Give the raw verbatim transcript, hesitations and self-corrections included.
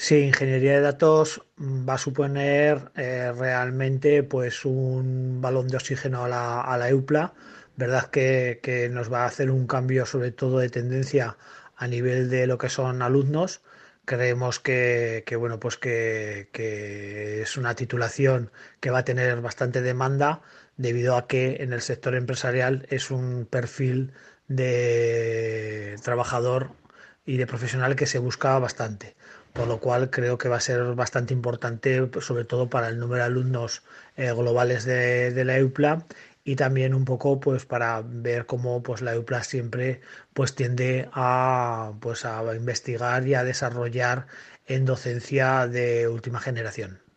Sí, ingeniería de datos mm, va a suponer eh, realmente pues un balón de oxígeno a la, a la EUPLA, ¿verdad? Que, que nos va a hacer un cambio sobre todo de tendencia a nivel de lo que son alumnos. Creemos que, que, bueno, pues que, que es una titulación que va a tener bastante demanda debido a que en el sector empresarial es un perfil de trabajador y de profesional que se busca bastante, por lo cual creo que va a ser bastante importante, pues, sobre todo para el número de alumnos eh, globales de, de la EUPLA y también un poco pues para ver cómo pues la EUPLA siempre pues tiende a pues a investigar y a desarrollar en docencia de última generación.